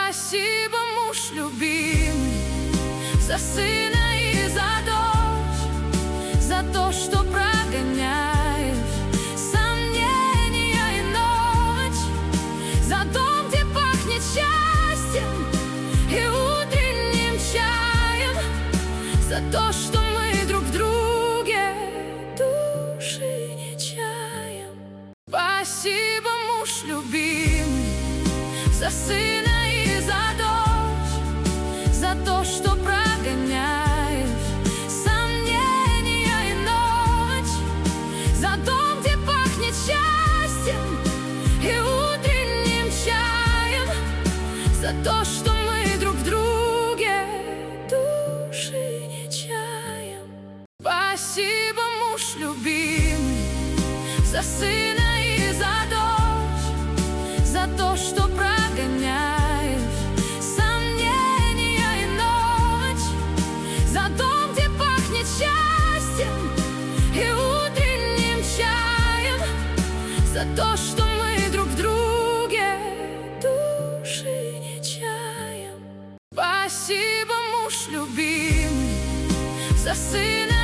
Спасибо, муж любимый, за сына и за дочь, за то, что прогоняешь сомнения и ночь, за дом, где пахнет счастьем и утренним чаем, за то, что мы друг в друге души не чаем. Спасибо, муж любимый, за сына и за дочь, за то, что прогоняешь сомнения и ночь, за дом, где пахнет счастьем и утренним чаем, за то, что мы друг в друге души не чаем. Спасибо, муж любимый, за сына и за дочь, за то, что прогоняешь сомнения и ночь, за дом, где пахнет счастьем и утренним чаем, за то, что мы друг в друге души не чаем. Спасибо, муж любимый, за сына